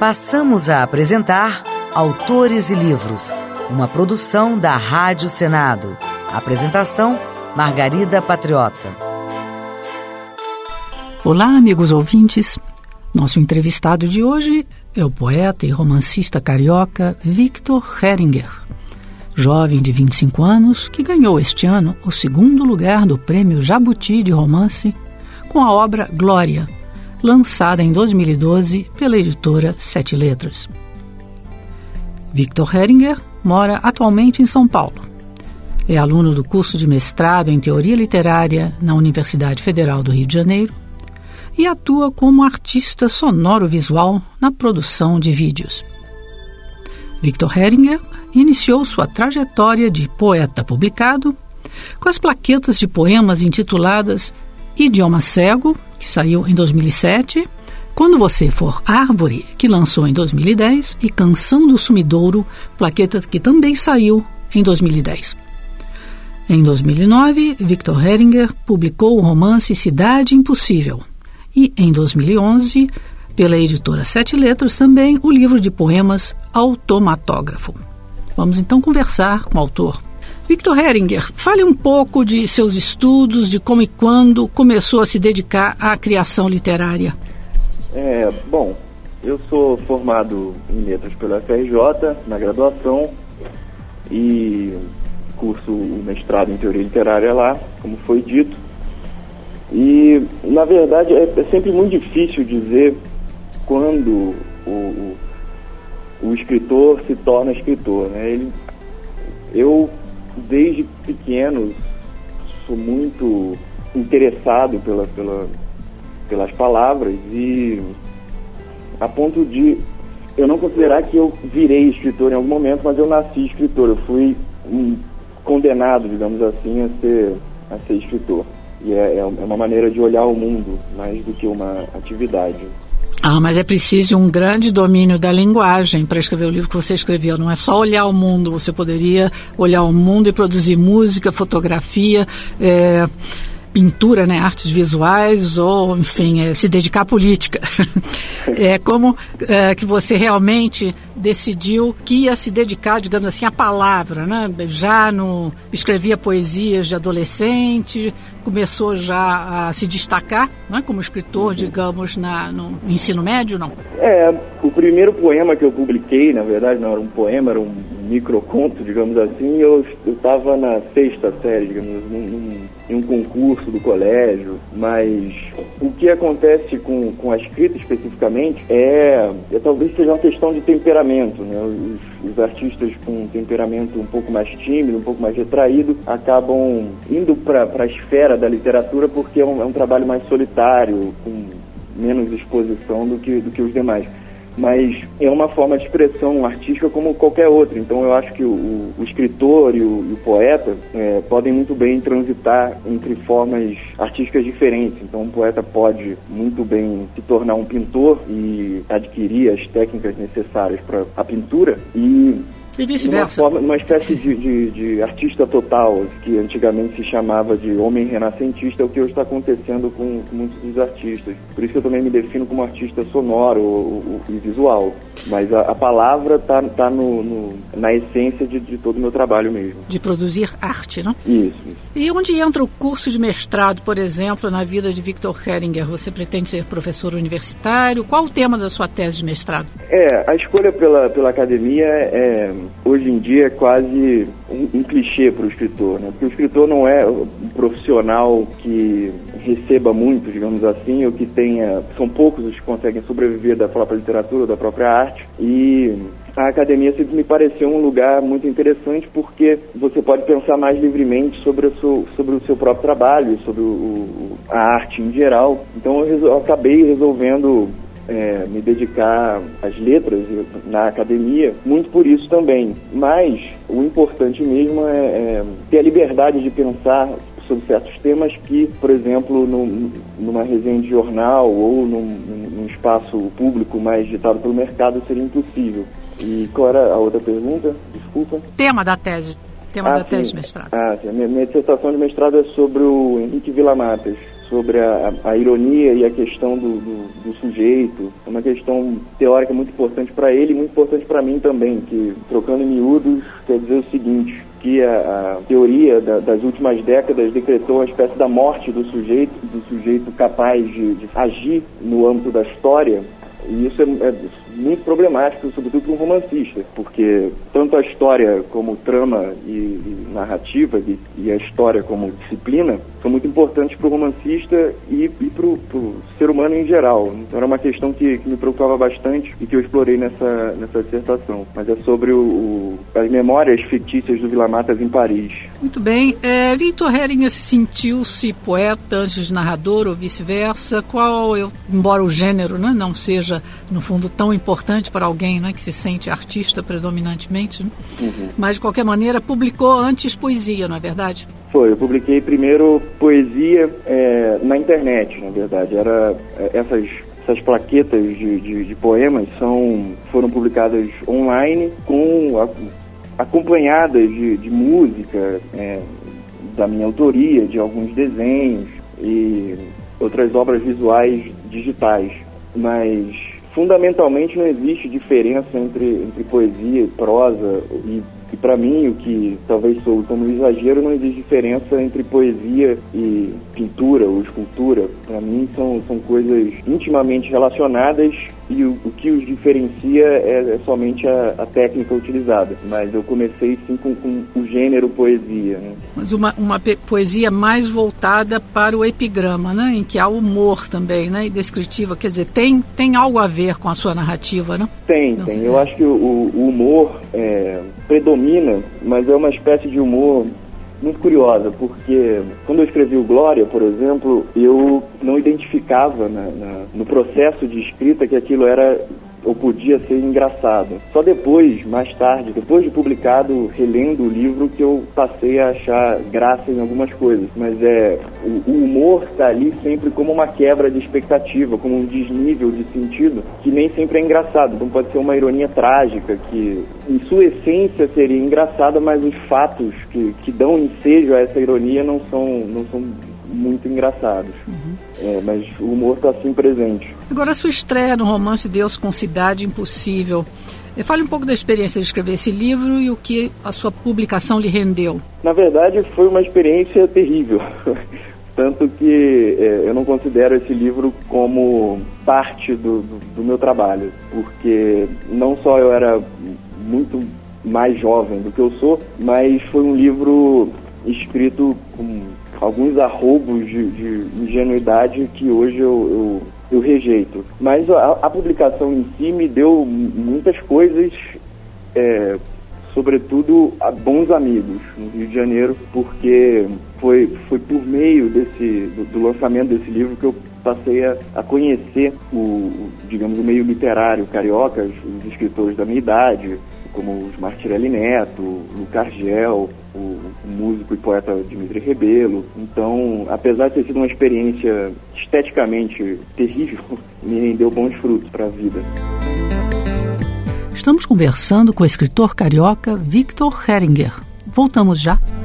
Passamos a apresentar Autores e Livros, uma produção da Rádio Senado. Apresentação, Margarida Patriota. Olá, amigos ouvintes. Nosso entrevistado de hoje é o poeta e romancista carioca Victor Heringer, jovem de 25 anos que ganhou este ano o segundo lugar do Prêmio Jabuti de Romance com a obra Glória, lançada em 2012 pela editora Sete Letras. Victor Heringer mora atualmente em São Paulo. É aluno do curso de mestrado em Teoria Literária na Universidade Federal do Rio de Janeiro e atua como artista sonoro-visual na produção de vídeos. Victor Heringer iniciou sua trajetória de poeta publicado com as plaquetas de poemas intituladas Idioma Cego, que saiu em 2007, Quando Você For Árvore, que lançou em 2010, e Canção do Sumidouro, plaqueta que também saiu em 2010. Em 2009, Victor Heringer publicou o romance Cidade Impossível e, em 2011, pela editora Sete Letras, também o livro de poemas Automatógrafo. Vamos então conversar com o autor. Victor Heringer, fale um pouco de seus estudos, de como e quando começou a se dedicar à criação literária. Bom, eu sou formado em letras pela FRJ, na graduação, e curso o mestrado em teoria literária lá, como foi dito. E, na verdade, é sempre muito difícil dizer quando o escritor se torna escritor, né? Eu, desde pequeno, sou muito interessado pelas palavras, e a ponto de eu não considerar que eu virei escritor em algum momento, mas eu nasci escritor. Eu fui condenado, digamos assim, a ser escritor. E é uma maneira de olhar o mundo, mais do que uma atividade. Mas é preciso um grande domínio da linguagem para escrever o livro que você escreveu. Não é só olhar o mundo, você poderia olhar o mundo e produzir música, fotografia, pintura, né, artes visuais, ou, enfim, se dedicar à política. Como que você realmente decidiu que ia se dedicar, digamos assim, à palavra, né? Escrevia poesias de adolescente, começou já a se destacar, né, como escritor, digamos, no ensino médio, não? O primeiro poema que eu publiquei, na verdade, não era um poema, era um microconto, digamos assim. Eu estava na 6ª série, digamos, em um concurso do colégio, mas o que acontece com a escrita especificamente talvez seja uma questão de temperamento, né? Os artistas com um temperamento um pouco mais tímido, um pouco mais retraído, acabam indo para a esfera da literatura porque é um trabalho mais solitário, com menos exposição do que os demais. Mas é uma forma de expressão artística como qualquer outra. Então eu acho que o escritor e o poeta podem muito bem transitar entre formas artísticas diferentes. Então um poeta pode muito bem se tornar um pintor e adquirir as técnicas necessárias para a pintura, e vice-versa. Uma espécie de artista total, que antigamente se chamava de homem renascentista, é o que hoje está acontecendo com muitos dos artistas. Por isso que eu também me defino como artista sonoro e visual. Mas a palavra está na essência de todo o meu trabalho mesmo. De produzir arte, não? Isso. E onde entra o curso de mestrado, por exemplo, na vida de Victor Heringer? Você pretende ser professor universitário? Qual o tema da sua tese de mestrado? A escolha pela academia hoje em dia é quase um clichê para o escritor, né? Porque o escritor não é um profissional que receba muito, digamos assim, ou que tenha... São poucos os que conseguem sobreviver da própria literatura ou da própria arte, e a academia sempre me pareceu um lugar muito interessante porque você pode pensar mais livremente sobre o seu próprio trabalho, sobre a arte em geral. Então eu acabei resolvendo me dedicar às letras na academia, muito por isso também. Mas o importante mesmo é ter a liberdade de pensar sobre certos temas que, por exemplo, numa resenha de jornal ou num espaço público mais ditado pelo mercado seria impossível. E qual era a outra pergunta? Desculpa. Tema da tese de mestrado. Sim. Minha dissertação de mestrado é sobre o Henrique Villa-Matas, sobre a ironia e a questão do sujeito. É uma questão teórica muito importante para ele e muito importante para mim também, que, trocando em miúdos, quer dizer o seguinte, que a teoria das últimas décadas decretou uma espécie da morte do sujeito capaz de agir no âmbito da história, e isso é muito problemático, sobretudo para um romancista, porque tanto a história como trama e narrativa e a história como disciplina são muito importantes para o romancista e para o ser humano em geral. Então era uma questão que me preocupava bastante e que eu explorei nessa dissertação. Mas é sobre as memórias fictícias do Vila Matas em Paris. Muito bem. Victor Heringer sentiu-se poeta antes de narrador ou vice-versa? Embora o gênero, né, não seja, no fundo, tão importante para alguém, né, que se sente artista predominantemente, né? Uhum. Mas, de qualquer maneira, publicou antes poesia, não é verdade? Foi, eu publiquei primeiro poesia na internet, na verdade. Essas plaquetas de poemas foram publicadas online, acompanhadas de música, da minha autoria, de alguns desenhos e outras obras visuais digitais. Mas, fundamentalmente, não existe diferença entre poesia e prosa. E para mim, o que talvez soe como exagero, não existe diferença entre poesia e pintura ou escultura. Para mim, são coisas intimamente relacionadas e o que os diferencia é somente a técnica utilizada. Mas eu comecei, sim, com o gênero poesia, né? Mas uma poesia mais voltada para o epigrama, né? Em que há humor também, né? E descritiva, quer dizer, tem algo a ver com a sua narrativa, né? Tem. Eu acho que o humor predomina, mas é uma espécie de humor muito curiosa, porque quando eu escrevi o Glória, por exemplo, eu não identificava no processo de escrita que aquilo era ou podia ser engraçado. Só depois, mais tarde, depois de publicado, relendo o livro, que eu passei a achar graça em algumas coisas. Mas o humor está ali sempre como uma quebra de expectativa, como um desnível de sentido, que nem sempre é engraçado. Então pode ser uma ironia trágica, que em sua essência seria engraçada, mas os fatos que dão ensejo a essa ironia não são muito engraçados. Mas o humor está assim presente. Agora, a sua estreia no romance Deus com Cidade Impossível. Fale um pouco da experiência de escrever esse livro e o que a sua publicação lhe rendeu. Na verdade, foi uma experiência terrível. Tanto que eu não considero esse livro como parte do meu trabalho. Porque não só eu era muito mais jovem do que eu sou, mas foi um livro escrito com alguns arroubos de ingenuidade que hoje eu rejeito. Mas a publicação em si me deu muitas coisas, sobretudo a bons amigos no Rio de Janeiro, porque foi por meio do lançamento desse livro que eu passei a conhecer o meio literário carioca, os escritores da minha idade, como os Martirelli Neto, Luca Argel, o músico e poeta Dmitry Rebelo. Então, apesar de ter sido uma experiência esteticamente terrível, me rendeu bons frutos para a vida. Estamos conversando com o escritor carioca Victor Heringer. Voltamos já.